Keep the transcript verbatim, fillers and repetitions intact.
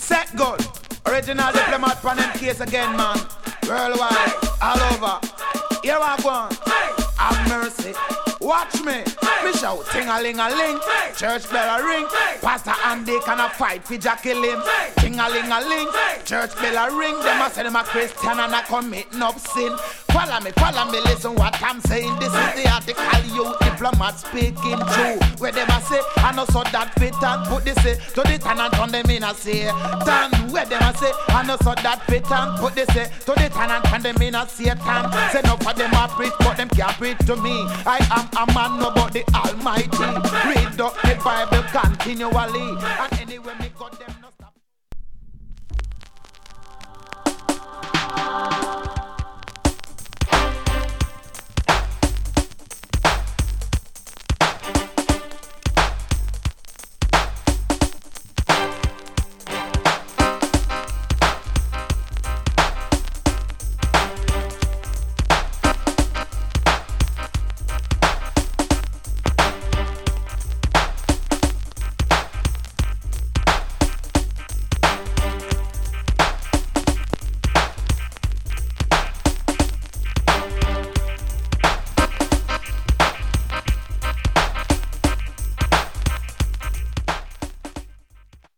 Set good. Original diplomat pan them case again, man. Worldwide, all over. Here I go on. Have mercy. Watch me. Me shout ting-a-ling-a-ling. Church bell a ring. Pastor Andy can a fight for Jackie Lim. Ting-a-ling-a-ling. Church bell a ring. Them a say them a Christian and a committing up sin. Follow me, follow me, listen what I'm saying. This is the article you diplomat speaking true. Where them a say, I know so that fit and put this say to the tenant on them in a say. Tan, where them a say, I know so that fit and put this say to the tenant on them in a say. Tan, say no for them a preach, but them can't preach to me. I am a man, no but the Almighty. Read up the Bible continually, and anyway me got them.